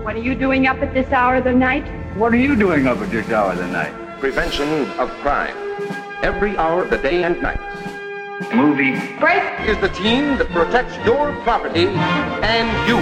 What are you doing up at this hour of the night? What are you doing up at this hour of the night? Prevention of crime. Every hour of the day and night. Movie Break! Is the team that protects your property and you.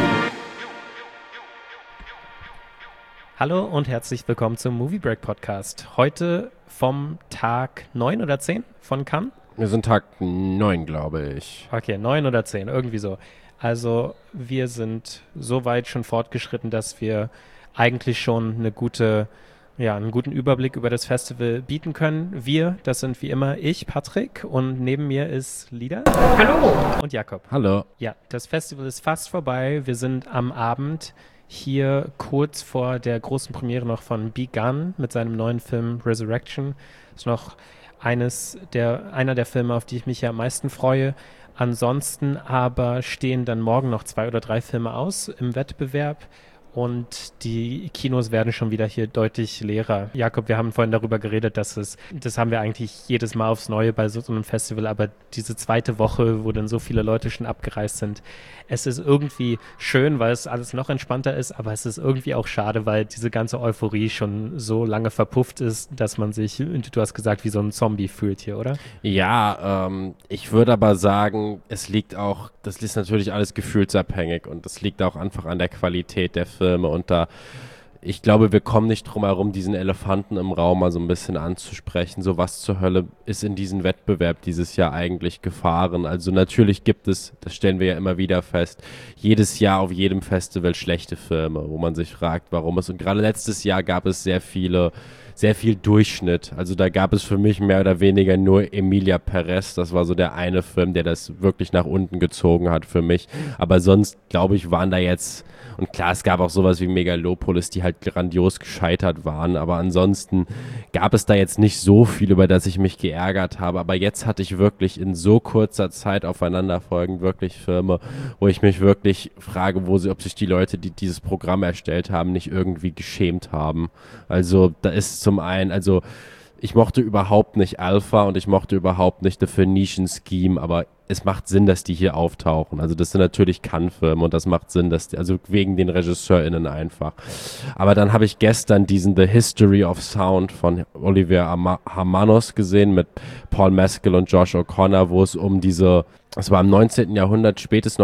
Hallo und herzlich willkommen zum Movie Break Podcast. Heute vom Tag 9 oder 10 von Cannes? Wir sind Tag 9, glaube ich. Okay, 9 oder 10, irgendwie so. Also wir sind so weit schon fortgeschritten, dass wir eigentlich schon einen guten Überblick über das Festival bieten können. Wir, das sind wie immer ich, Patrick, und neben mir ist Lida. Hallo! Und Jakob. Hallo. Ja, das Festival ist fast vorbei. Wir sind am Abend hier kurz vor der großen Premiere noch von Bi Gunn mit seinem neuen Film Resurrection. Das ist noch einer der Filme, auf die ich mich ja am meisten freue. Ansonsten aber stehen dann morgen noch 2 oder 3 Filme aus im Wettbewerb und die Kinos werden schon wieder hier deutlich leerer. Jakob, wir haben vorhin darüber geredet, das haben wir eigentlich jedes Mal aufs Neue bei so einem Festival, aber diese zweite Woche, wo dann so viele Leute schon abgereist sind, es ist irgendwie schön, weil es alles noch entspannter ist, aber es ist irgendwie auch schade, weil diese ganze Euphorie schon so lange verpufft ist, dass man sich, du hast gesagt, wie so ein Zombie fühlt hier, oder? Ja, ich würde aber sagen, das ist natürlich alles gefühlsabhängig und das liegt auch einfach an der Qualität der Filme und ich glaube, wir kommen nicht drum herum, diesen Elefanten im Raum mal so ein bisschen anzusprechen. So, was zur Hölle ist in diesem Wettbewerb dieses Jahr eigentlich gefahren? Also natürlich gibt es, das stellen wir ja immer wieder fest, jedes Jahr auf jedem Festival schlechte Filme, wo man sich fragt, warum es. Und gerade letztes Jahr gab es sehr viel Durchschnitt. Also da gab es für mich mehr oder weniger nur Emilia Perez. Das war so der eine Film, der das wirklich nach unten gezogen hat für mich. Aber sonst, glaube ich, waren da jetzt, und klar, es gab auch sowas wie Megalopolis, die halt grandios gescheitert waren. Aber ansonsten gab es da jetzt nicht so viel, über das ich mich geärgert habe. Aber jetzt hatte ich wirklich in so kurzer Zeit aufeinanderfolgend wirklich Filme, wo ich mich wirklich frage, ob sich die Leute, die dieses Programm erstellt haben, nicht irgendwie geschämt haben. Also da ist zum einen, also ich mochte überhaupt nicht Alpha und ich mochte überhaupt nicht The Phoenician Scheme, aber es macht Sinn, dass die hier auftauchen. Also das sind natürlich Cannes-Filme und das macht Sinn, also wegen den RegisseurInnen einfach. Aber dann habe ich gestern diesen The History of Sound von Olivier Hermanos gesehen mit Paul Mescal und Josh O'Connor, wo es um es war im 19. Jahrhundert, es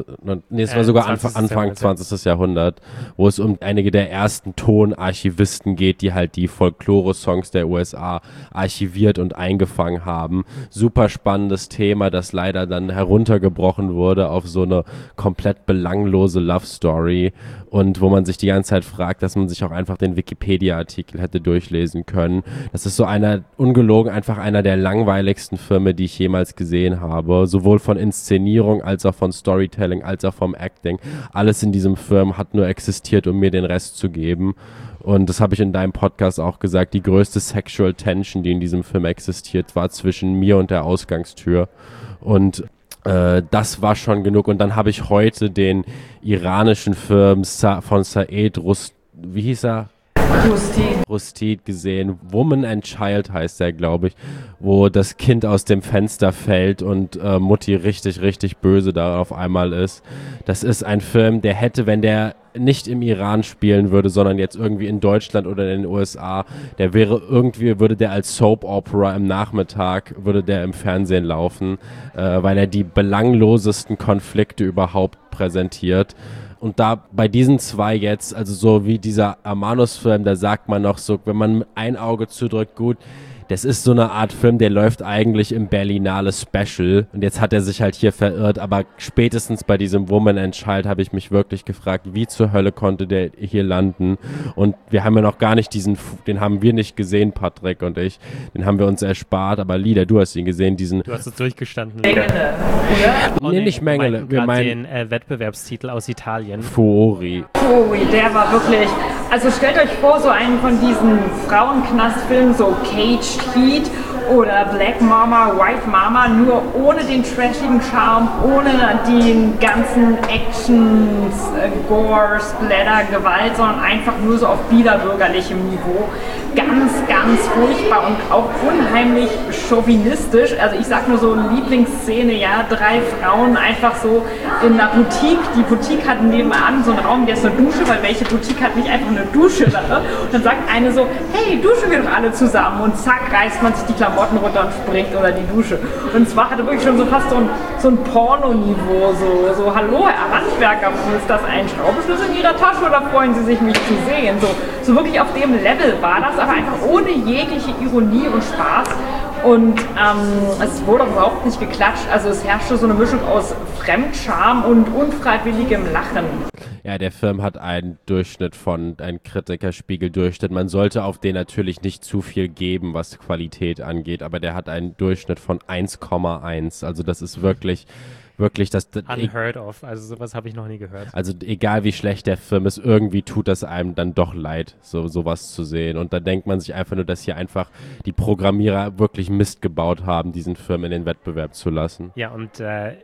war sogar Anfang 20. Jahrhundert, wo es um einige der ersten Tonarchivisten geht, die halt die Folklore-Songs der USA archiviert und eingefangen haben. Super spannendes Thema, das leider dann heruntergebrochen wurde auf so eine komplett belanglose Love-Story und wo man sich die ganze Zeit fragt, dass man sich auch einfach den Wikipedia-Artikel hätte durchlesen können. Das ist so ungelogen einfach einer der langweiligsten Filme, die ich jemals gesehen habe, sowohl von Inszenierung, als auch von Storytelling, als auch vom Acting. Alles in diesem Film hat nur existiert, um mir den Rest zu geben. Und das habe ich in deinem Podcast auch gesagt, die größte Sexual Tension, die in diesem Film existiert, war zwischen mir und der Ausgangstür. Und das war schon genug. Und dann habe ich heute den iranischen Film von Saeed Rustid gesehen. Woman and Child heißt der, glaube ich, wo das Kind aus dem Fenster fällt und Mutti richtig, richtig böse da auf einmal ist. Das ist ein Film, der hätte, wenn der nicht im Iran spielen würde, sondern jetzt irgendwie in Deutschland oder in den USA, würde der als Soap Opera im Nachmittag, würde der im Fernsehen laufen, weil er die belanglosesten Konflikte überhaupt präsentiert. Und da bei diesen zwei jetzt, also so wie dieser Hermanos-Film, da sagt man noch so, wenn man ein Auge zudrückt, gut, das ist so eine Art Film, der läuft eigentlich im Berlinale Special und jetzt hat er sich halt hier verirrt, aber spätestens bei diesem Woman and Child habe ich mich wirklich gefragt, wie zur Hölle konnte der hier landen und wir haben ja noch gar nicht den haben wir nicht gesehen, Patrick und ich, den haben wir uns erspart, aber Lida, du hast ihn gesehen, Du hast es durchgestanden. Mengele, oder? Nee, nicht Mengele. Wir meinen den Wettbewerbstitel aus Italien. Fuori. Fuori, der war wirklich, also stellt euch vor, so einen von diesen Frauenknastfilmen, so Caged Heat oder Black Mama, White Mama, nur ohne den trashigen Charme, ohne den ganzen Actions, Gore, Splatter, Gewalt, sondern einfach nur so auf biederbürgerlichem Niveau. Ganz, ganz furchtbar und auch unheimlich chauvinistisch. Also ich sag nur so Lieblingsszene, ja, 3 Frauen einfach so in einer Boutique. Die Boutique hat nebenan so einen Raum, der ist eine Dusche, weil welche Boutique hat nicht einfach eine Dusche da? Und dann sagt eine so, hey, duschen wir doch alle zusammen und zack, reißt man sich die Klamotten runter und springt unter die Dusche. Und zwar hatte wirklich schon so fast so ein Porno-Niveau, so hallo Herr Handwerker, ist das ein Schraubenschlüssel in Ihrer Tasche oder freuen Sie sich, mich zu sehen? So wirklich auf dem Level war das, aber einfach ohne jegliche Ironie und Spaß. Und es wurde auch überhaupt nicht geklatscht. Also es herrschte so eine Mischung aus Fremdscham und unfreiwilligem Lachen. Ja, der Film hat einen Kritikerspiegeldurchschnitt. Man sollte auf den natürlich nicht zu viel geben, was Qualität angeht, aber der hat einen Durchschnitt von 1,1. Also das ist wirklich das Unheard of, also sowas habe ich noch nie gehört. Also egal wie schlecht der Film ist, irgendwie tut das einem dann doch leid, sowas zu sehen. Und da denkt man sich einfach nur, dass hier einfach die Programmierer wirklich Mist gebaut haben, diesen Film in den Wettbewerb zu lassen. Ja, und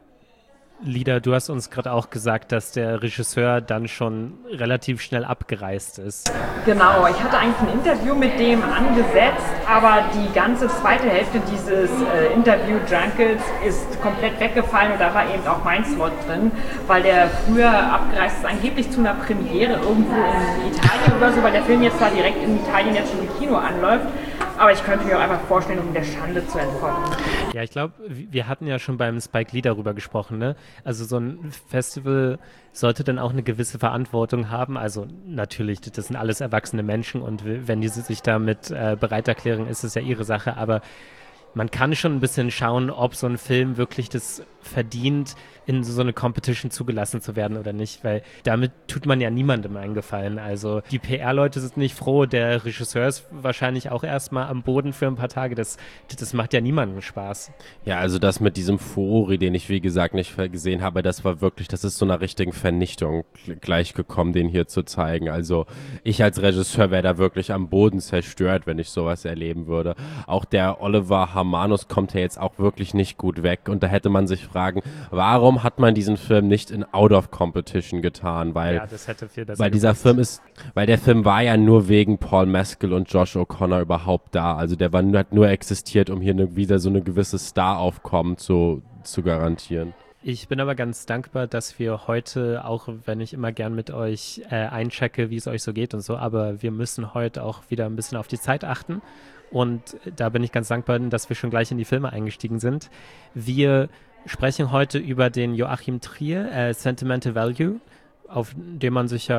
Lida, du hast uns gerade auch gesagt, dass der Regisseur dann schon relativ schnell abgereist ist. Genau, ich hatte eigentlich ein Interview mit dem angesetzt, aber die ganze zweite Hälfte dieses Interview-Junkets ist komplett weggefallen und da war eben auch mein Slot drin, weil der früher abgereist ist, angeblich zu einer Premiere irgendwo in Italien oder so, weil der Film jetzt zwar direkt in Italien jetzt schon im Kino anläuft, aber ich könnte mir auch einfach vorstellen, um der Schande zu entkommen. Ja, ich glaube, wir hatten ja schon beim Spike Lee darüber gesprochen, ne? Also so ein Festival sollte dann auch eine gewisse Verantwortung haben. Also natürlich, das sind alles erwachsene Menschen und wenn die sich damit bereit erklären, ist es ja ihre Sache, aber man kann schon ein bisschen schauen, ob so ein Film wirklich das verdient, in so eine Competition zugelassen zu werden oder nicht, weil damit tut man ja niemandem einen Gefallen. Also die PR-Leute sind nicht froh, der Regisseur ist wahrscheinlich auch erstmal am Boden für ein paar Tage. Das macht ja niemandem Spaß. Ja, also das mit diesem Furori, den ich wie gesagt nicht gesehen habe, das ist so einer richtigen Vernichtung gleichgekommen, den hier zu zeigen. Also ich als Regisseur wäre da wirklich am Boden zerstört, wenn ich sowas erleben würde. Auch der Oliver Hermanus kommt ja jetzt auch wirklich nicht gut weg und da hätte man sich fragen, warum hat man diesen Film nicht in Out of Competition getan? Weil, ja, das hätte viel besser weil dieser Film weil der Film war ja nur wegen Paul Mescal und Josh O'Connor überhaupt da. Also der hat nur existiert, um hier wieder so eine gewisse Staraufkommen zu garantieren. Ich bin aber ganz dankbar, dass wir heute, auch wenn ich immer gern mit euch einchecke, wie es euch so geht und so, aber wir müssen heute auch wieder ein bisschen auf die Zeit achten. Und da bin ich ganz dankbar, dass wir schon gleich in die Filme eingestiegen sind. Wir sprechen heute über den Joachim Trier, Sentimental Value, auf den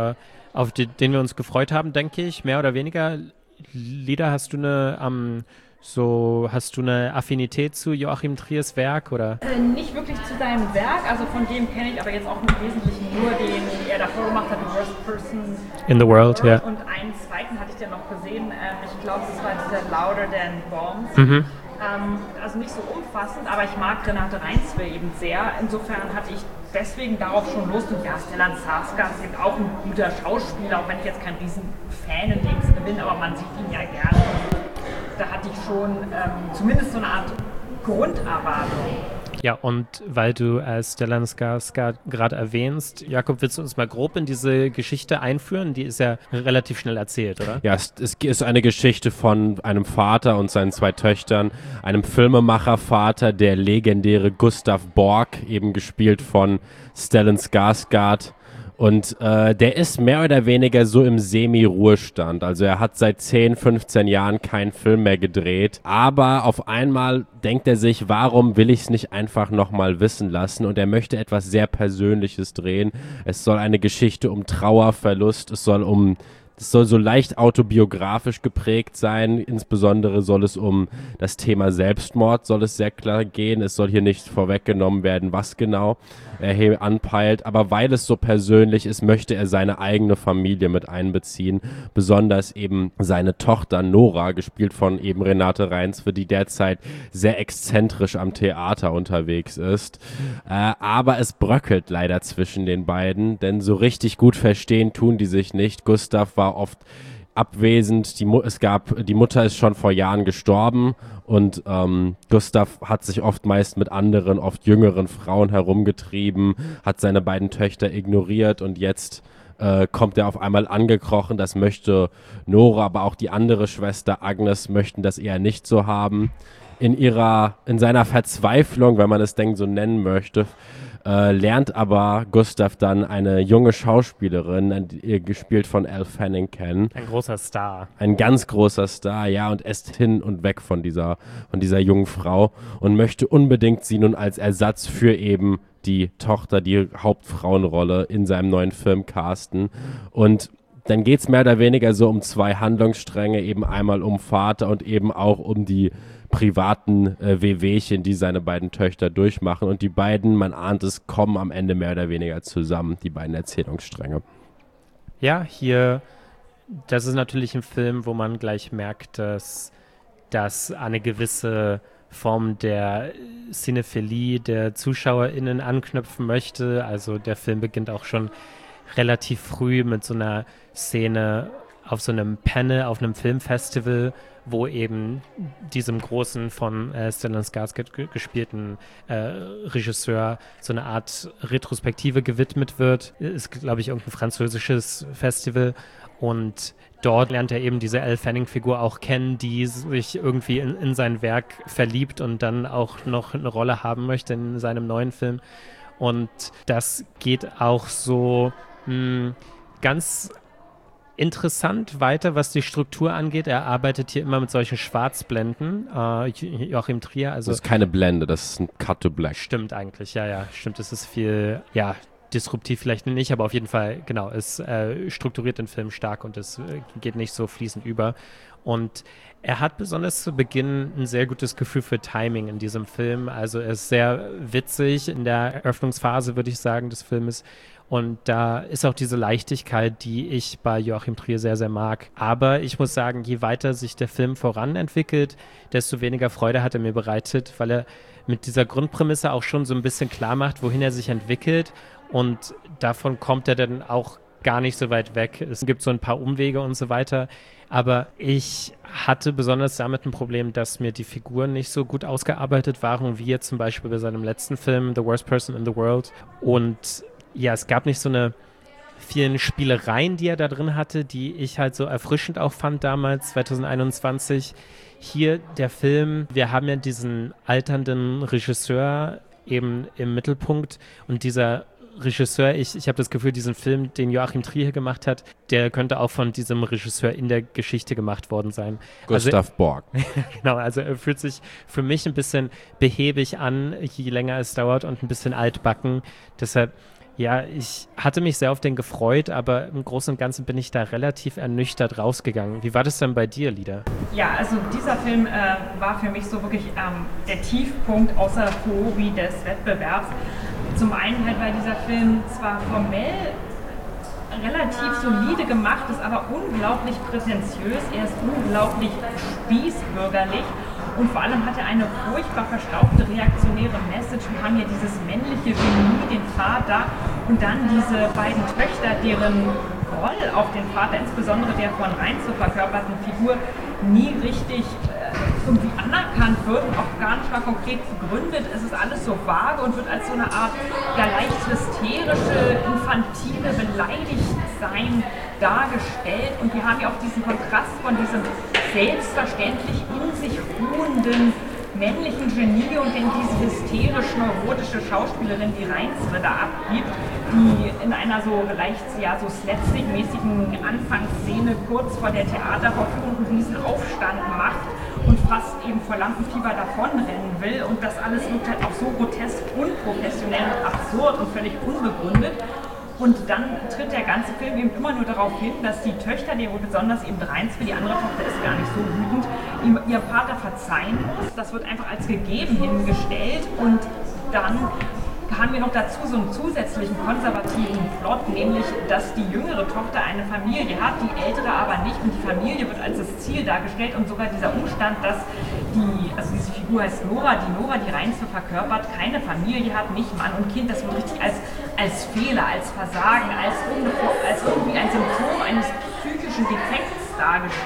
wir uns gefreut haben, denke ich, mehr oder weniger. Lida, hast du eine Affinität zu Joachim Triers Werk, oder? Nicht wirklich zu seinem Werk, also von dem kenne ich aber jetzt auch im Wesentlichen nur den er davor gemacht hat, The Worst Person in the World, ja. Und einen zweiten hatte ich ja noch gesehen, ich glaube, das war dieser Louder Than Bombs. Mhm. Also nicht so umfassend, aber ich mag Renate Reinsve eben sehr. Insofern hatte ich deswegen darauf schon Lust. Und ja, Stellan Skarsgård ist eben auch ein guter Schauspieler, auch wenn ich jetzt kein Riesenfan in dem Sinne bin, aber man sieht ihn ja gerne. Da hatte ich schon zumindest so eine Art Grunderwartung. Ja, und weil du Stellan Skarsgård gerade erwähnst, Jakob, willst du uns mal grob in diese Geschichte einführen? Die ist ja relativ schnell erzählt, oder? Ja, es ist eine Geschichte von einem Vater und seinen 2 Töchtern, einem Filmemachervater, der legendäre Gustav Borg, eben gespielt von Stellan Skarsgård. Und der ist mehr oder weniger so im Semi-Ruhestand. Also er hat seit 10, 15 Jahren keinen Film mehr gedreht. Aber auf einmal denkt er sich, warum will ich es nicht einfach nochmal wissen lassen? Und er möchte etwas sehr Persönliches drehen. Es soll eine Geschichte um Trauer, Verlust, es soll so leicht autobiografisch geprägt sein. Insbesondere soll es um das Thema Selbstmord, soll es sehr klar gehen. Es soll hier nicht vorweggenommen werden, was genau er hier anpeilt. Aber weil es so persönlich ist, möchte er seine eigene Familie mit einbeziehen. Besonders eben seine Tochter Nora, gespielt von eben Renate Reinsve, die derzeit sehr exzentrisch am Theater unterwegs ist. Aber es bröckelt leider zwischen den beiden, denn so richtig gut verstehen tun die sich nicht. Gustav war oft abwesend. Die Mutter ist schon vor Jahren gestorben und Gustav hat sich oft meist mit anderen, oft jüngeren Frauen herumgetrieben, hat seine beiden Töchter ignoriert und jetzt kommt er auf einmal angekrochen. Das möchte Nora, aber auch die andere Schwester Agnes möchten das eher nicht so haben. In seiner Verzweiflung, wenn man es denn so nennen möchte, lernt aber Gustav dann eine junge Schauspielerin, gespielt von Elle Fanning, kennen. Ein großer Star. Ein ganz großer Star, ja, und ist hin und weg von dieser jungen Frau und möchte unbedingt sie nun als Ersatz für eben die Tochter, die Hauptfrauenrolle in seinem neuen Film casten. Und dann geht es mehr oder weniger so um zwei Handlungsstränge, eben einmal um Vater und eben auch um die privaten Wehwehchen, die seine beiden Töchter durchmachen. Und die beiden, man ahnt es, kommen am Ende mehr oder weniger zusammen, die beiden Erzählungsstränge. Ja, das ist natürlich ein Film, wo man gleich merkt, dass eine gewisse Form der Cinephilie der ZuschauerInnen anknüpfen möchte. Also der Film beginnt auch schon relativ früh mit so einer Szene auf so einem Panel, auf einem Filmfestival, wo eben diesem großen von Stellan Skarsgård gespielten Regisseur so eine Art Retrospektive gewidmet wird. Ist, glaube ich, irgendein französisches Festival. Und dort lernt er eben diese Elle Fanning-Figur auch kennen, die sich irgendwie in sein Werk verliebt und dann auch noch eine Rolle haben möchte in seinem neuen Film. Und das geht auch so ganz interessant weiter, was die Struktur angeht. Er arbeitet hier immer mit solchen Schwarzblenden. Joachim Trier. Also das ist keine Blende, das ist ein Cut to Black. Stimmt eigentlich, ja. Stimmt, es ist viel, disruptiv vielleicht nicht, aber auf jeden Fall, genau, es strukturiert den Film stark und es geht nicht so fließend über. Und er hat besonders zu Beginn ein sehr gutes Gefühl für Timing in diesem Film. Also er ist sehr witzig in der Eröffnungsphase, würde ich sagen, des Filmes. Und da ist auch diese Leichtigkeit, die ich bei Joachim Trier sehr, sehr mag. Aber ich muss sagen, je weiter sich der Film voranentwickelt, desto weniger Freude hat er mir bereitet, weil er mit dieser Grundprämisse auch schon so ein bisschen klar macht, wohin er sich entwickelt. Und davon kommt er dann auch gar nicht so weit weg. Es gibt so ein paar Umwege und so weiter. Aber ich hatte besonders damit ein Problem, dass mir die Figuren nicht so gut ausgearbeitet waren, wie jetzt zum Beispiel bei seinem letzten Film, The Worst Person in the World. Und ja, es gab nicht so eine vielen Spielereien, die er da drin hatte, die ich halt so erfrischend auch fand damals, 2021. Hier der Film, wir haben ja diesen alternden Regisseur eben im Mittelpunkt und dieser Regisseur, ich habe das Gefühl, diesen Film, den Joachim Trier gemacht hat, der könnte auch von diesem Regisseur in der Geschichte gemacht worden sein. Gustav Borg. Genau, also er fühlt sich für mich ein bisschen behäbig an, je länger es dauert und ein bisschen altbacken. Deshalb, ja, ich hatte mich sehr auf den gefreut, aber im Großen und Ganzen bin ich da relativ ernüchtert rausgegangen. Wie war das denn bei dir, Lida? Ja, also dieser Film war für mich so wirklich der Tiefpunkt außer Furore des Wettbewerbs. Zum einen halt, weil dieser Film zwar formell relativ solide gemacht ist, aber unglaublich prätentiös. Er ist unglaublich spießbürgerlich und vor allem hat er eine furchtbar verstaubte reaktionäre Message. Wir haben hier dieses männliche Genie, den Vater, und dann diese beiden Töchter, deren Groll auf den Vater, insbesondere der von Reins so verkörperten Figur, nie richtig irgendwie anerkannt wird und auch gar nicht mal konkret begründet. Es ist alles so vage und wird als so eine Art leicht hysterische, infantile Beleidigtsein dargestellt. Und wir haben ja auch diesen Kontrast von diesem selbstverständlich in sich ruhenden männlichen Genie und dann diese hysterisch-neurotische Schauspielerin, die Reinsre da abgibt, die in einer so leicht so slapstick-mäßigen Anfangsszene kurz vor der Theatervorführung einen riesen Aufstand macht und fast eben vor Lampenfieber davonrennen will. Und das alles wirkt halt auch so grotesk, unprofessionell und absurd und völlig unbegründet. Und dann tritt der ganze Film eben immer nur darauf hin, dass die Töchter, die besonders eben Reinsre, die andere Tochter ist gar nicht so wütend, ihm ihr Vater verzeihen muss. Das wird einfach als gegeben hingestellt und dann haben wir noch dazu so einen zusätzlichen konservativen Plot, nämlich, dass die jüngere Tochter eine Familie hat, die ältere aber nicht und die Familie wird als das Ziel dargestellt und sogar dieser Umstand, dass diese Figur heißt Nora, die Reinsre verkörpert, keine Familie hat, nicht Mann und Kind, das wird richtig als Fehler, als Versagen, als irgendwie ein Symptom eines psychischen Defekts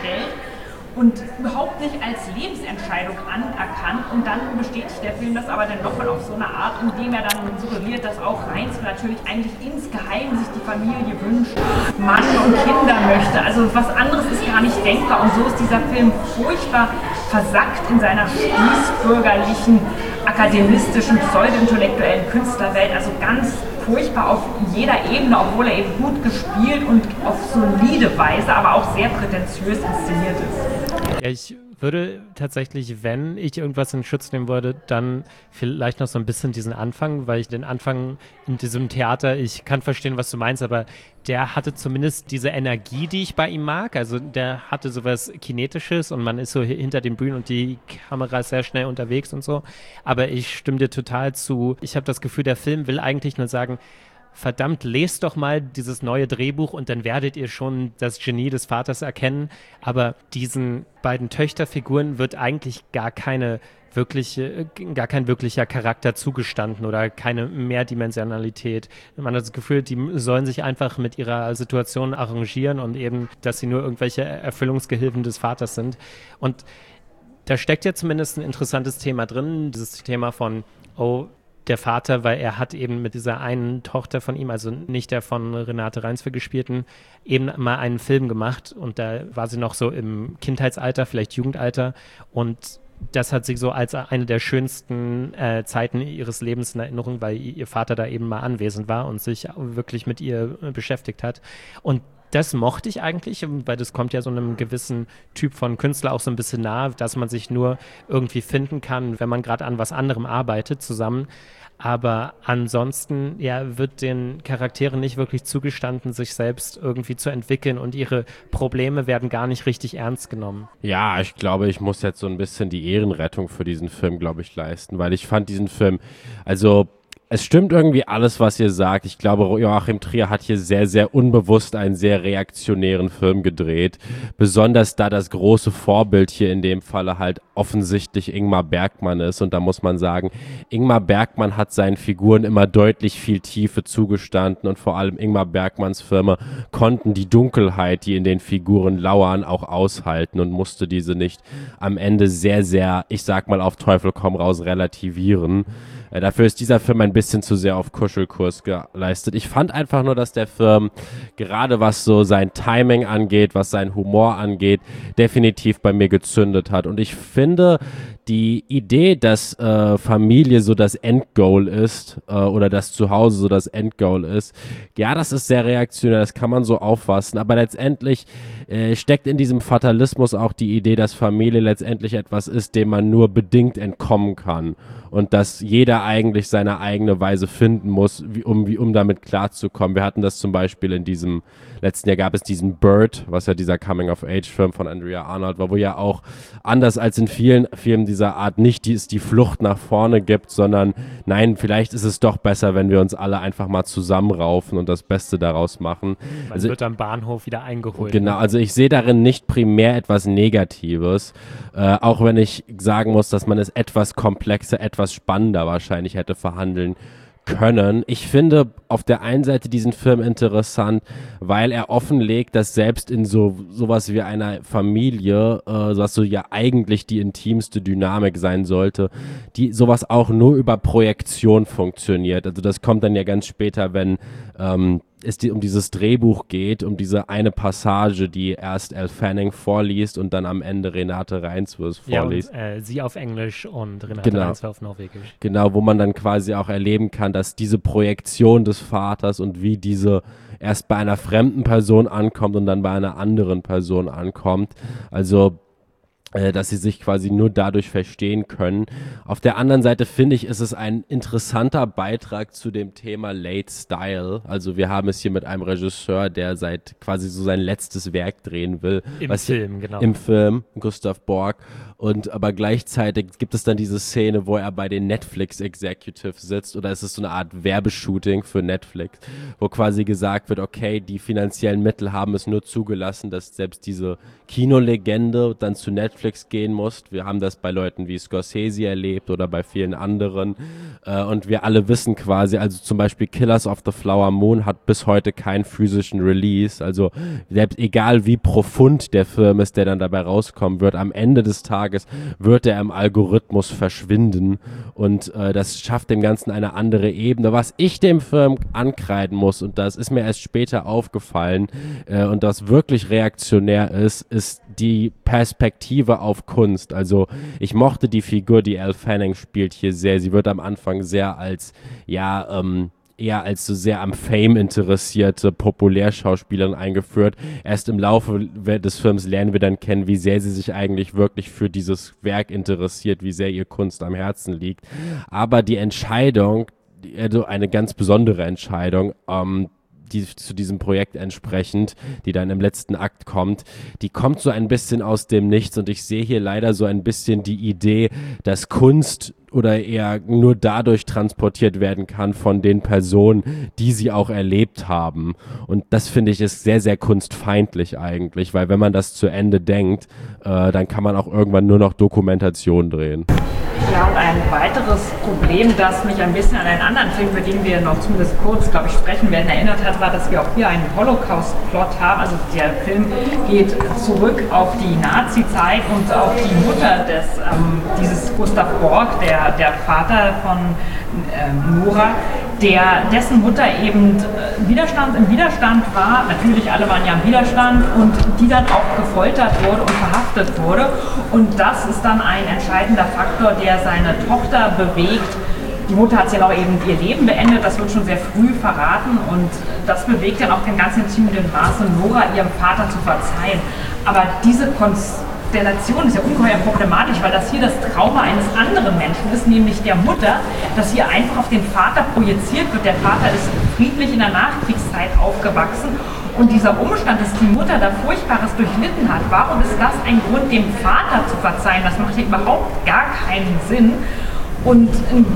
darstellt und überhaupt nicht als Lebensentscheidung anerkannt. Und dann bestätigt der Film das aber dann nochmal auf so eine Art, indem er dann suggeriert, dass auch Reins natürlich eigentlich insgeheim sich die Familie wünscht, Mann und Kinder möchte. Also was anderes ist gar nicht denkbar. Und so ist dieser Film furchtbar versackt in seiner spießbürgerlichen, akademistischen, pseudo-intellektuellen Künstlerwelt. Also ganz furchtbar auf jeder Ebene, obwohl er eben gut gespielt und auf solide Weise, aber auch sehr prätentiös inszeniert ist. Ja, ich würde tatsächlich, wenn ich irgendwas in Schutz nehmen würde, dann vielleicht noch so ein bisschen diesen Anfang, weil ich den Anfang in diesem Theater, ich kann verstehen, was du meinst, aber der hatte zumindest diese Energie, die ich bei ihm mag. Also der hatte sowas Kinetisches und man ist so hinter den Bühnen und die Kamera ist sehr schnell unterwegs und so. Aber ich stimme dir total zu. Ich habe das Gefühl, der Film will eigentlich nur sagen, verdammt, lest doch mal dieses neue Drehbuch und dann werdet ihr schon das Genie des Vaters erkennen. Aber diesen beiden Töchterfiguren wird eigentlich gar kein wirklicher Charakter zugestanden oder keine Mehrdimensionalität. Man hat das Gefühl, die sollen sich einfach mit ihrer Situation arrangieren und eben, dass sie nur irgendwelche Erfüllungsgehilfen des Vaters sind. Und da steckt ja zumindest ein interessantes Thema drin, dieses Thema von, der Vater, weil er hat eben mit dieser einen Tochter von ihm, also nicht der von Renate Reinsve gespielten, eben mal einen Film gemacht und da war sie noch so im Kindheitsalter, vielleicht Jugendalter und das hat sie so als eine der schönsten Zeiten ihres Lebens in Erinnerung, weil ihr Vater da eben mal anwesend war und sich wirklich mit ihr beschäftigt hat. Und das mochte ich eigentlich, weil das kommt ja so einem gewissen Typ von Künstler auch so ein bisschen nahe, dass man sich nur irgendwie finden kann, wenn man gerade an was anderem arbeitet zusammen. Aber ansonsten wird den Charakteren nicht wirklich zugestanden, sich selbst irgendwie zu entwickeln und ihre Probleme werden gar nicht richtig ernst genommen. Ja, ich glaube, ich muss jetzt so ein bisschen die Ehrenrettung für diesen Film, glaube ich, leisten, weil ich fand diesen Film, also es stimmt irgendwie alles, was ihr sagt. Ich glaube, Joachim Trier hat hier sehr, sehr unbewusst einen sehr reaktionären Film gedreht. Besonders da das große Vorbild hier in dem Falle halt offensichtlich Ingmar Bergman ist. Und da muss man sagen, Ingmar Bergman hat seinen Figuren immer deutlich viel Tiefe zugestanden. Und vor allem Ingmar Bergmans Filme konnten die Dunkelheit, die in den Figuren lauern, auch aushalten und musste diese nicht am Ende sehr, sehr, ich sag mal auf Teufel komm raus, relativieren. Dafür ist dieser Film ein bisschen zu sehr auf Kuschelkurs geleistet. Ich fand einfach nur, dass der Film, gerade was so sein Timing angeht, was seinen Humor angeht, definitiv bei mir gezündet hat. Und ich finde, die Idee, dass Familie so das Endgoal ist oder das Zuhause so das Endgoal ist, ja, das ist sehr reaktionär, das kann man so auffassen, aber letztendlich steckt in diesem Fatalismus auch die Idee, dass Familie letztendlich etwas ist, dem man nur bedingt entkommen kann und dass jeder eigentlich seine eigene Weise finden muss, um damit klarzukommen. Wir hatten das zum Beispiel in diesem letzten Jahr, gab es diesen Bird, was ja dieser Coming-of-Age-Film von Andrea Arnold war, wo ja auch anders als in vielen Filmen dieser Art nicht die Flucht nach vorne gibt, sondern nein, vielleicht ist es doch besser, wenn wir uns alle einfach mal zusammenraufen und das Beste daraus machen. Man wird am Bahnhof wieder eingeholt. Genau, also ich sehe darin nicht primär etwas Negatives, auch wenn ich sagen muss, dass man es etwas komplexer, etwas spannender wahrscheinlich hätte verhandeln können. Ich finde auf der einen Seite diesen Film interessant, weil er offenlegt, dass selbst in sowas wie einer Familie, was so ja eigentlich die intimste Dynamik sein sollte, die sowas auch nur über Projektion funktioniert. Also das kommt dann ja ganz später, wenn es um dieses Drehbuch geht, um diese eine Passage, die erst Elle Fanning vorliest und dann am Ende Renate Reinsve vorliest. Ja, und, sie auf Englisch und Renate Reinsve auf Norwegisch. Genau, wo man dann quasi auch erleben kann, dass diese Projektion des Vaters und wie diese erst bei einer fremden Person ankommt und dann bei einer anderen Person ankommt. Also dass sie sich quasi nur dadurch verstehen können. Auf der anderen Seite finde ich, ist es ein interessanter Beitrag zu dem Thema Late Style. Also wir haben es hier mit einem Regisseur, der quasi so sein letztes Werk drehen will. Im Film, Gustav Borg. Und aber gleichzeitig gibt es dann diese Szene, wo er bei den Netflix Executives sitzt, oder es ist so eine Art Werbeshooting für Netflix, wo quasi gesagt wird, okay, die finanziellen Mittel haben es nur zugelassen, dass selbst diese Kinolegende dann zu Netflix Netflix gehen musst. Wir haben das bei Leuten wie Scorsese erlebt oder bei vielen anderen. Und wir alle wissen quasi, also zum Beispiel Killers of the Flower Moon hat bis heute keinen physischen Release. Also selbst egal wie profund der Film ist, der dann dabei rauskommen wird, am Ende des Tages wird er im Algorithmus verschwinden. Und das schafft dem Ganzen eine andere Ebene. Was ich dem Film ankreiden muss, und das ist mir erst später aufgefallen, und das wirklich reaktionär ist die Perspektive auf Kunst. Also ich mochte die Figur, die Elle Fanning spielt, hier sehr. Sie wird am Anfang sehr als, eher als so sehr am Fame interessierte Populärschauspielerin eingeführt. Erst im Laufe des Films lernen wir dann kennen, wie sehr sie sich eigentlich wirklich für dieses Werk interessiert, wie sehr ihr Kunst am Herzen liegt. Aber die Entscheidung, also eine ganz besondere Entscheidung, die zu diesem Projekt entsprechend, die dann im letzten Akt kommt, die kommt so ein bisschen aus dem Nichts und ich sehe hier leider so ein bisschen die Idee, dass Kunst oder eher nur dadurch transportiert werden kann von den Personen, die sie auch erlebt haben. Und das finde ich ist sehr, sehr kunstfeindlich eigentlich, weil wenn man das zu Ende denkt, dann kann man auch irgendwann nur noch Dokumentation drehen. Ja, und ein weiteres Problem, das mich ein bisschen an einen anderen Film, über den wir noch zumindest kurz, glaube ich, sprechen werden, erinnert hat, war, dass wir auch hier einen Holocaust-Plot haben. Also der Film geht zurück auf die Nazi-Zeit und auf die Mutter dieses Gustav Borg, der Vater von Nora, dessen Mutter eben im Widerstand war, natürlich alle waren ja im Widerstand und die dann auch gefoltert wurde und verhaftet wurde. Und das ist dann ein entscheidender Faktor, der seine Tochter bewegt. Die Mutter hat ja auch eben ihr Leben beendet, das wird schon sehr früh verraten und das bewegt dann auch in ganz entzündendem Maße Nora, ihrem Vater zu verzeihen. Aber diese Konstellation ist ja ungeheuer problematisch, weil das hier das Trauma eines anderen Menschen ist, nämlich der Mutter, das hier einfach auf den Vater projiziert wird. Der Vater ist friedlich in der Nachkriegszeit aufgewachsen und dieser Umstand, dass die Mutter da Furchtbares durchlitten hat, warum ist das ein Grund, dem Vater zu verzeihen? Das macht hier überhaupt gar keinen Sinn. Und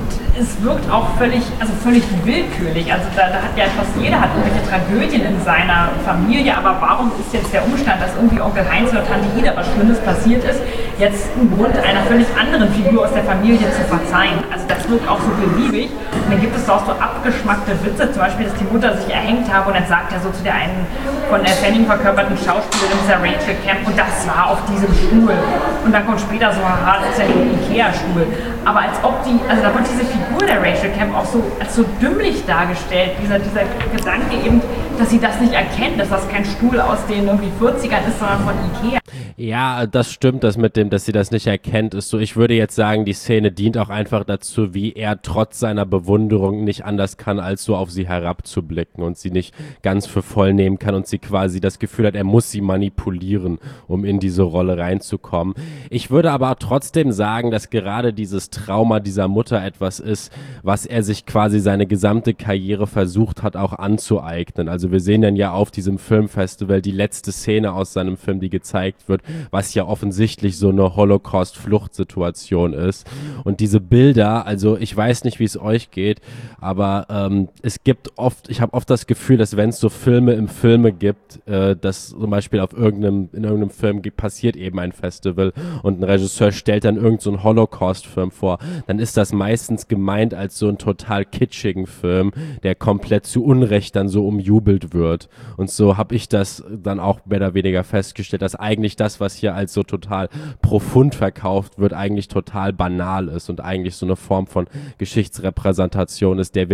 es wirkt auch völlig willkürlich. Also da hat ja fast jeder hat irgendwelche Tragödien in seiner Familie, aber warum ist jetzt der Umstand, dass irgendwie Onkel Heinz oder Tante Ida was Schlimmes passiert ist, jetzt ein Grund einer völlig anderen Figur aus der Familie zu verzeihen? Also das wirkt auch so beliebig. Und dann gibt es auch so abgeschmackte Witze, zum Beispiel, dass die Mutter sich erhängt habe und dann sagt er so zu der einen von Fanning verkörperten Schauspielerin, dieser Rachel Camp, und das war auf diesem Stuhl. Und dann kommt später so, haha, das ist ja nur ein Ikea-Stuhl. Aber als ob also da wird diese Figur der Rachel Camp auch so als so dümmlich dargestellt, dieser Gedanke eben, dass sie das nicht erkennt, dass das kein Stuhl aus den irgendwie 40ern ist, sondern von Ikea. Ja, das stimmt, das mit dem, dass sie das nicht erkennt, ist so, ich würde jetzt sagen, die Szene dient auch einfach dazu, wie er trotz seiner Bewunderung nicht anders kann, als so auf sie herabzublicken und sie nicht ganz für voll nehmen kann und sie quasi das Gefühl hat, er muss sie manipulieren, um in diese Rolle reinzukommen. Ich würde aber trotzdem sagen, dass gerade dieses Trauma dieser Mutter etwas ist, was er sich quasi seine gesamte Karriere versucht hat auch anzueignen. Also wir sehen dann ja auf diesem Filmfestival die letzte Szene aus seinem Film, die gezeigt wird, was ja offensichtlich so eine Holocaust-Fluchtsituation ist. Und diese Bilder, also ich weiß nicht, wie es euch geht, aber es gibt oft, ich habe oft das Gefühl, dass wenn es so Filme im Filme gibt, dass zum Beispiel in irgendeinem Film passiert eben ein Festival und ein Regisseur stellt dann irgend so einen Holocaust-Film vor, dann ist das meistens gemeint als so ein total kitschigen Film, der komplett zu Unrecht dann so umjubelt wird. Und so habe ich das dann auch mehr oder weniger festgestellt, dass eigentlich das, was hier als so total profund verkauft wird, eigentlich total banal ist und eigentlich so eine Form von Geschichtsrepräsentation ist, über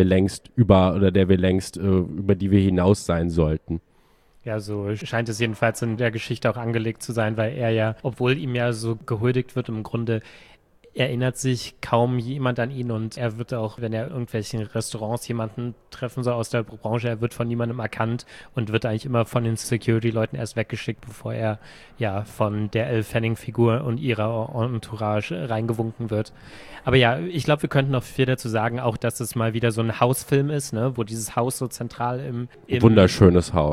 die wir hinaus sein sollten. Ja, so scheint es jedenfalls in der Geschichte auch angelegt zu sein, weil er ja, obwohl ihm ja so gehuldigt wird, im Grunde erinnert sich kaum jemand an ihn und er wird auch, wenn er irgendwelchen Restaurants jemanden treffen soll aus der Branche, er wird von niemandem erkannt und wird eigentlich immer von den Security-Leuten erst weggeschickt, bevor er ja von der Elle Fanning-Figur und ihrer Entourage reingewunken wird. Aber ja, ich glaube, wir könnten noch viel dazu sagen, auch dass es mal wieder so ein Hausfilm ist, ne, wo dieses Haus so zentral im wunderschönes Haus.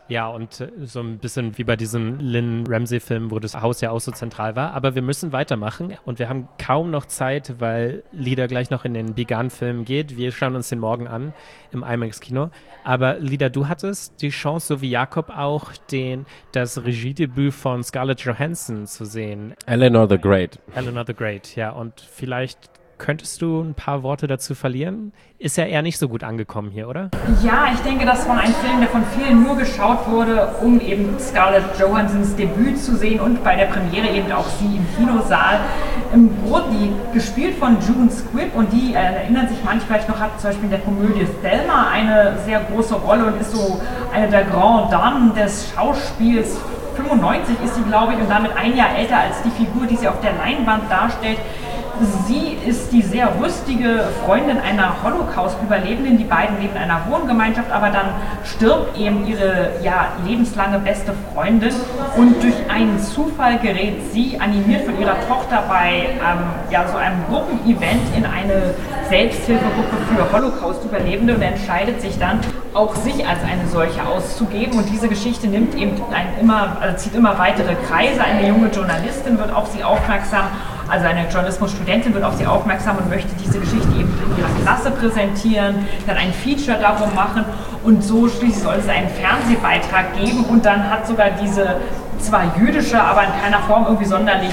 Ja, und so ein bisschen wie bei diesem Lynn Ramsey-Film, wo das Haus ja auch so zentral war. Aber wir müssen weitermachen und wir haben kaum noch Zeit, weil Lida gleich noch in den Begun-Film geht. Wir schauen uns den morgen an im IMAX-Kino. Aber Lida, du hattest die Chance, so wie Jakob auch, das Regiedebüt von Scarlett Johansson zu sehen. Eleanor the Great. Eleanor the Great, ja. Und vielleicht könntest du ein paar Worte dazu verlieren? Ist ja eher nicht so gut angekommen hier, oder? Ja, ich denke, das war ein Film, der von vielen nur geschaut wurde, um eben Scarlett Johanssons Debüt zu sehen und bei der Premiere eben auch sie im Kinosaal. Im Grunde gespielt von June Squibb und die erinnern sich manche vielleicht noch, hat zum Beispiel in der Komödie Thelma eine sehr große Rolle und ist so eine der Grand Dames des Schauspiels. 95 ist sie, glaube ich, und damit ein Jahr älter als die Figur, die sie auf der Leinwand darstellt. Sie ist die sehr rüstige Freundin einer Holocaust-Überlebenden. Die beiden leben in einer Wohngemeinschaft, aber dann stirbt eben ihre lebenslange beste Freundin. Und durch einen Zufall gerät sie, animiert von ihrer Tochter, bei so einem Gruppenevent in eine Selbsthilfegruppe für Holocaust-Überlebende und entscheidet sich dann, auch sich als eine solche auszugeben. Und diese Geschichte nimmt eben zieht immer weitere Kreise. Eine junge Journalistin wird auf sie aufmerksam. Also eine Journalismusstudentin wird auf sie aufmerksam und möchte diese Geschichte eben in ihrer Klasse präsentieren, dann ein Feature darum machen und so schließlich soll es einen Fernsehbeitrag geben und dann hat sogar diese zwar jüdische, aber in keiner Form irgendwie sonderlich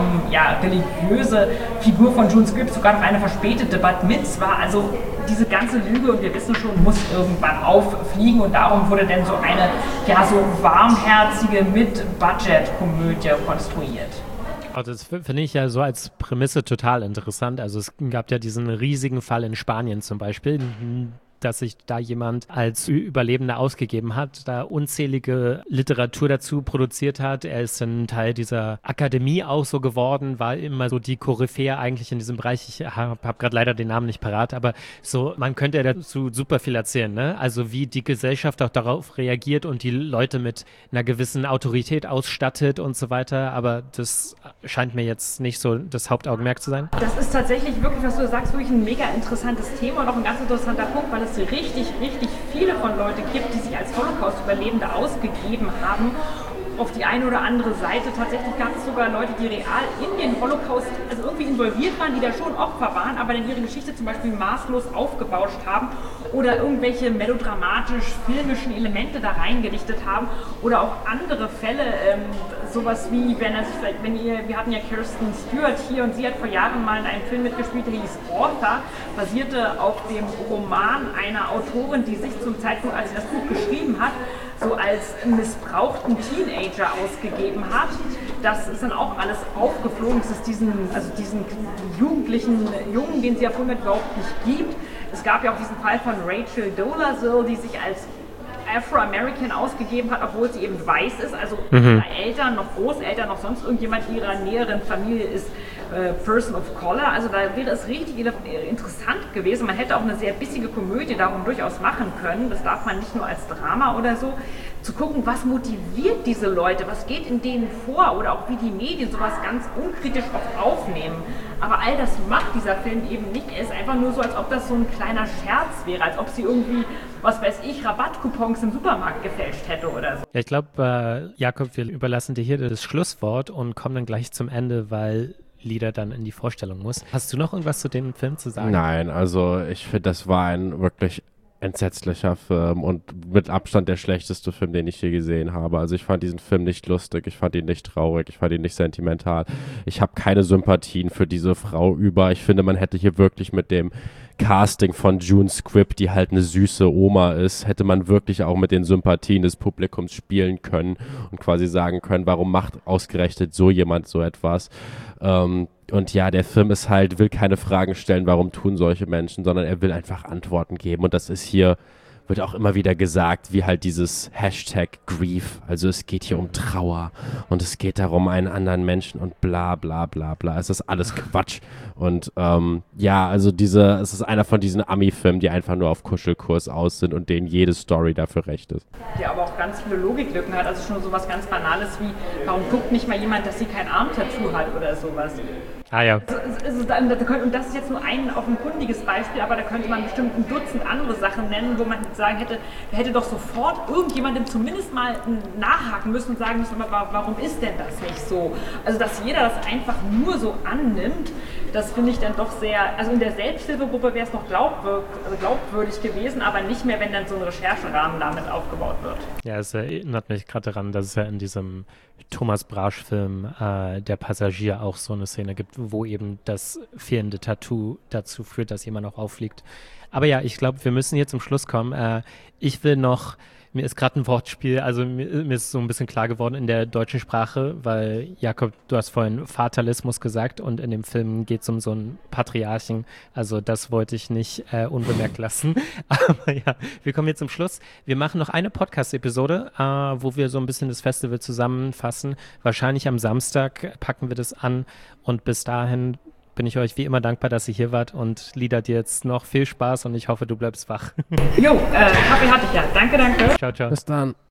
religiöse Figur von June Squibb sogar noch eine verspätete Bat Mitzvah. Also diese ganze Lüge, und wir wissen schon, muss irgendwann auffliegen und darum wurde dann so eine so warmherzige Mit-Budget-Komödie konstruiert. Also das finde ich ja so als Prämisse total interessant. Also es gab ja diesen riesigen Fall in Spanien zum Beispiel, dass sich da jemand als Überlebender ausgegeben hat, da unzählige Literatur dazu produziert hat. Er ist ein Teil dieser Akademie auch so geworden, war immer so die Koryphäe eigentlich in diesem Bereich. Ich habe gerade leider den Namen nicht parat, aber so, man könnte ja dazu super viel erzählen, ne? Also wie die Gesellschaft auch darauf reagiert und die Leute mit einer gewissen Autorität ausstattet und so weiter, aber das scheint mir jetzt nicht so das Hauptaugenmerk zu sein. Das ist tatsächlich wirklich, was du sagst, wirklich ein mega interessantes Thema und auch ein ganz interessanter Punkt, weil es richtig viele von Leuten gibt, die sich als Holocaust-Überlebende ausgegeben haben. Auf die eine oder andere Seite. Tatsächlich gab es sogar Leute, die real in den Holocaust irgendwie involviert waren, die da schon Opfer waren, aber dann ihre Geschichte zum Beispiel maßlos aufgebauscht haben oder irgendwelche melodramatisch-filmischen Elemente da reingedichtet haben oder auch andere Fälle, sowas wie, wir hatten ja Kirsten Stewart hier und sie hat vor Jahren mal in einem Film mitgespielt, der hieß Author, basierte auf dem Roman einer Autorin, die sich zum Zeitpunkt, als sie das Buch geschrieben hat, so als missbrauchten Teenager ausgegeben hat. Das ist dann auch alles aufgeflogen. Es ist diesen jugendlichen Jungen, den es ja vorher überhaupt nicht gibt. Es gab ja auch diesen Fall von Rachel Dolezal, die sich als Afro-American ausgegeben hat, obwohl sie eben weiß ist, also ihre Eltern, noch Großeltern, noch sonst irgendjemand ihrer näheren Familie ist Person of Color. Also da wäre es richtig interessant gewesen. Man hätte auch eine sehr bissige Komödie darum durchaus machen können. Das darf man nicht nur als Drama oder so. Zu gucken, was motiviert diese Leute, was geht in denen vor oder auch wie die Medien sowas ganz unkritisch oft aufnehmen. Aber all das macht dieser Film eben nicht. Er ist einfach nur so, als ob das so ein kleiner Scherz wäre, als ob sie irgendwie, was weiß ich, Rabattcoupons im Supermarkt gefälscht hätte oder so. Ja, ich glaube, Jakob, wir überlassen dir hier das Schlusswort und kommen dann gleich zum Ende, weil Lida dann in die Vorstellung muss. Hast du noch irgendwas zu dem Film zu sagen? Nein, also ich finde, das war ein wirklich entsetzlicher Film und mit Abstand der schlechteste Film, den ich je gesehen habe. Also ich fand diesen Film nicht lustig, ich fand ihn nicht traurig, ich fand ihn nicht sentimental. Ich habe keine Sympathien für diese Frau über. Ich finde, man hätte hier wirklich mit dem Casting von June Squibb, die halt eine süße Oma ist, hätte man wirklich auch mit den Sympathien des Publikums spielen können und quasi sagen können, warum macht ausgerechnet so jemand so etwas? Und ja, der Film ist halt, will keine Fragen stellen, warum tun solche Menschen, sondern er will einfach Antworten geben. Und das ist hier, wird auch immer wieder gesagt, wie halt dieses Hashtag Grief. Also es geht hier um Trauer und es geht darum, einen anderen Menschen und bla bla bla bla. Es ist alles Quatsch. Und also es ist einer von diesen Ami-Filmen, die einfach nur auf Kuschelkurs aus sind und denen jede Story dafür recht ist. Der aber auch ganz viele Logiklücken hat. Also schon sowas ganz Banales wie, warum guckt nicht mal jemand, dass sie kein Arm-Tattoo hat oder sowas. Ah ja. Und das ist jetzt nur ein offenkundiges Beispiel, aber da könnte man bestimmt ein Dutzend andere Sachen nennen, wo man sagen hätte, da hätte doch sofort irgendjemandem zumindest mal nachhaken müssen und sagen müssen, aber warum ist denn das nicht so? Also, dass jeder das einfach nur so annimmt, das finde ich dann doch sehr, also in der Selbsthilfegruppe wäre es noch glaubwürdig gewesen, aber nicht mehr, wenn dann so ein Rechercherahmen damit aufgebaut wird. Ja, es erinnert mich gerade daran, dass es ja in diesem Thomas Brasch-Film Der Passagier auch so eine Szene gibt, wo eben das fehlende Tattoo dazu führt, dass jemand auch auffliegt. Aber ja, ich glaube, wir müssen hier zum Schluss kommen. Ich will noch, mir ist gerade ein Wortspiel, also mir ist so ein bisschen klar geworden in der deutschen Sprache, weil Jakob, du hast vorhin Fatalismus gesagt und in dem Film geht es um so einen Patriarchen, also das wollte ich nicht unbemerkt lassen. Aber ja, wir kommen jetzt zum Schluss. Wir machen noch eine Podcast-Episode, wo wir so ein bisschen das Festival zusammenfassen. Wahrscheinlich am Samstag packen wir das an und bis dahin bin ich euch wie immer dankbar, dass ihr hier wart und Lida, dir jetzt noch viel Spaß und ich hoffe, du bleibst wach. Jo, Kaffee hatte ich ja. Danke. Ciao, ciao. Bis dann.